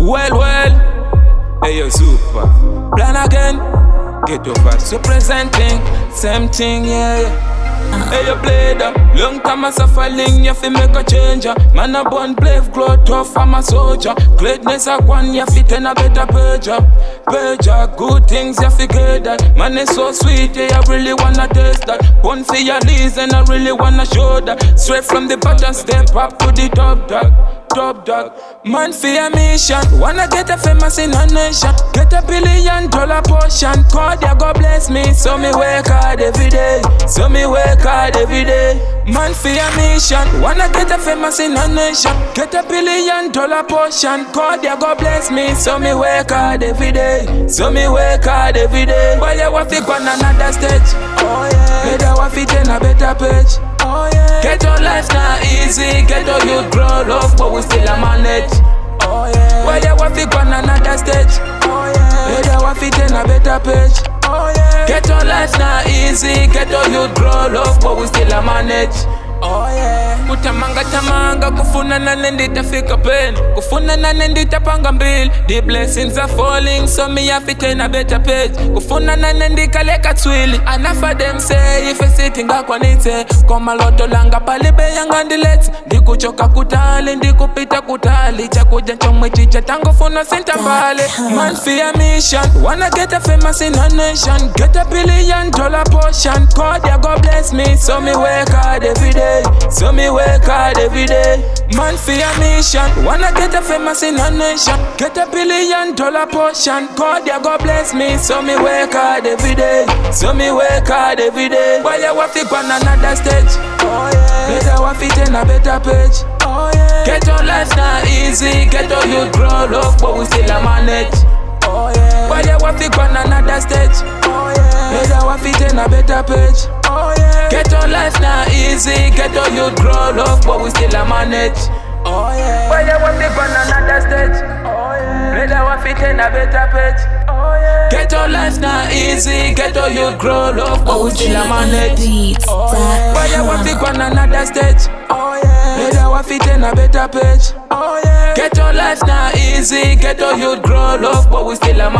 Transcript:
Well, hey yo super. Plan again, get over. So presenting, same thing, yeah. Hey, you played up. Long time I suffering, you fi make a change. Man a born brave, grow tough, I'm a soldier. Greatness a one, you fi ten a better pager. Good things you fi get that. Man is so sweet, yeah, I really wanna taste that. One for your leaves and I really wanna show that. Straight from the bottom, step up to the top dog. Top dog, man for a mission. Wanna get a famous in a nation. Get $1 billion portion. God, ya God bless me. So me work hard every day. So me work hard every day. Man for a mission. Wanna get a famous in a nation. Get $1 billion portion. God, ya God bless me. So me work hard every day. So me work hard every day. Boy, you want to go on another stage. Oh yeah. Better want to in a better page. Oh yeah. Get your life not easy. Get your youth grow love, but we still a manage. Oh yeah. Why you want to go on another stage? Oh yeah. Better want to in a better page. Oh yeah. Get your life not easy. Get your youth grow love, but we still a manage. Oh yeah. Utamanga kufuna na nendita fika pen. Kufuna na nendita panga mbil. The blessings are falling, so me have to turn a better page. Kufuna na nendika leka twili. Enough of them say if you sitting back on it. Koma loto langa palibe yanga ndilete. Ndikuchoka kutali, ndikupita kutali. Chakuja chomwe chicha tango funa senta mbali. Man for a mission. Wanna get a famous in a nation. Get $1 billion portion. God, ya God bless me. So me work hard every day. So me work hard every day. Man for a mission. Wanna get a famous in a nation. Get $1 billion portion. God, ya God bless me. So me work hard every day. So me work hard every day. Why you want to go on another stage? Oh yeah. Better want to in a better page. Oh yeah. Get your life not easy. Get your youth grow love, but we still a manage. Oh yeah. Why you want to go on another stage? Oh yeah. Better want to in a better page. Oh yeah. Get your life not easy. Get your youth grow love, but we still a manage. Oh yeah. Why you want to go on another stage? Oh yeah. Better want to in a better page. Oh yeah. Get your life not easy. Get your youth grow love, but we still a manage. Oh yeah. Why you want to go on another stage? Oh yeah. Better want to in a better page. Oh yeah. Get your life not easy. Get your youth grow love, but we still a manage.